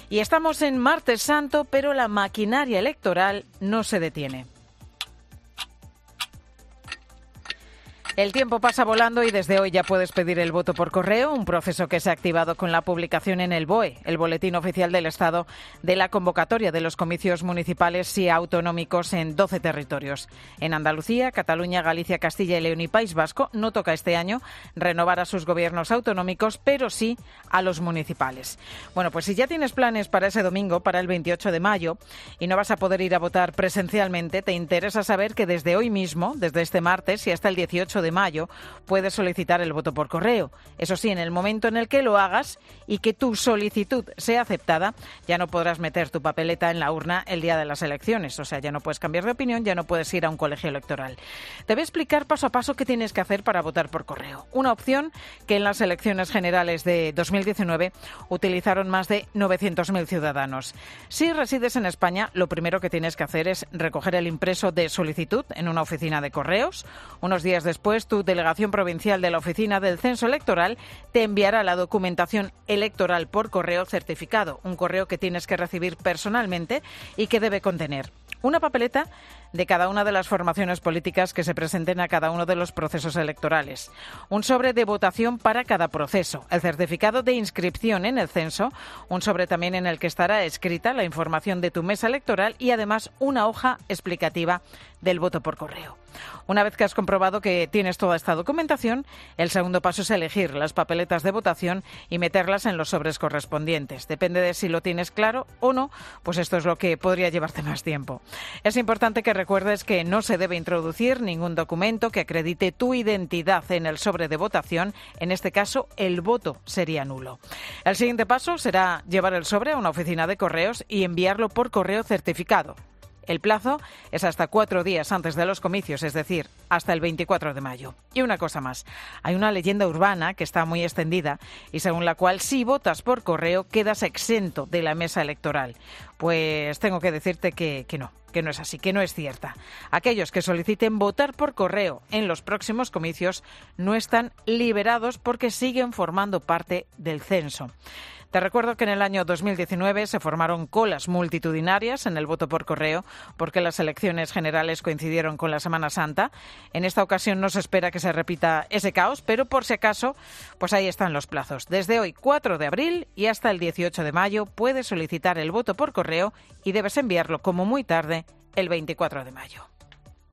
Y estamos en Martes Santo, pero la maquinaria electoral no se detiene. El tiempo pasa volando y desde hoy ya puedes pedir el voto por correo, un proceso que se ha activado con la publicación en el BOE, el Boletín Oficial del Estado, de la convocatoria de los comicios municipales y autonómicos en 12 territorios. En Andalucía, Cataluña, Galicia, Castilla y León y País Vasco no toca este año renovar a sus gobiernos autonómicos, pero sí a los municipales. Bueno, pues si ya tienes planes para ese domingo, para el 28 de mayo, y no vas a poder ir a votar presencialmente, te interesa saber que desde hoy mismo, desde este martes y hasta el 18 de mayo, puedes solicitar el voto por correo. Eso sí, en el momento en el que lo hagas y que tu solicitud sea aceptada, ya no podrás meter tu papeleta en la urna el día de las elecciones. O sea, ya no puedes cambiar de opinión, ya no puedes ir a un colegio electoral. Te voy a explicar paso a paso qué tienes que hacer para votar por correo. Una opción que en las elecciones generales de 2019 utilizaron más de 900.000 ciudadanos. Si resides en España, lo primero que tienes que hacer es recoger el impreso de solicitud en una oficina de correos. Unos días después, tu delegación provincial de la oficina del censo electoral te enviará la documentación electoral por correo certificado, un correo que tienes que recibir personalmente y que debe contener una papeleta de cada una de las formaciones políticas que se presenten a cada uno de los procesos electorales, un sobre de votación para cada proceso, el certificado de inscripción en el censo, un sobre también en el que estará escrita la información de tu mesa electoral y además una hoja explicativa del voto por correo. Una vez que has comprobado que tienes toda esta documentación, el segundo paso es elegir las papeletas de votación y meterlas en los sobres correspondientes. Depende de si lo tienes claro o no, pues esto es lo que podría llevarte más tiempo. Es importante que recuerdes que no se debe introducir ningún documento que acredite tu identidad en el sobre de votación. En este caso, el voto sería nulo. El siguiente paso será llevar el sobre a una oficina de correos y enviarlo por correo certificado. El plazo es hasta 4 días antes de los comicios, es decir, hasta el 24 de mayo. Y una cosa más, hay una leyenda urbana que está muy extendida y según la cual si votas por correo quedas exento de la mesa electoral. Pues tengo que decirte que no es así, que no es cierta. Aquellos que soliciten votar por correo en los próximos comicios no están liberados porque siguen formando parte del censo. Te recuerdo que en el año 2019 se formaron colas multitudinarias en el voto por correo porque las elecciones generales coincidieron con la Semana Santa. En esta ocasión no se espera que se repita ese caos, pero por si acaso, pues ahí están los plazos. Desde hoy, 4 de abril y hasta el 18 de mayo, puedes solicitar el voto por correo y debes enviarlo como muy tarde el 24 de mayo.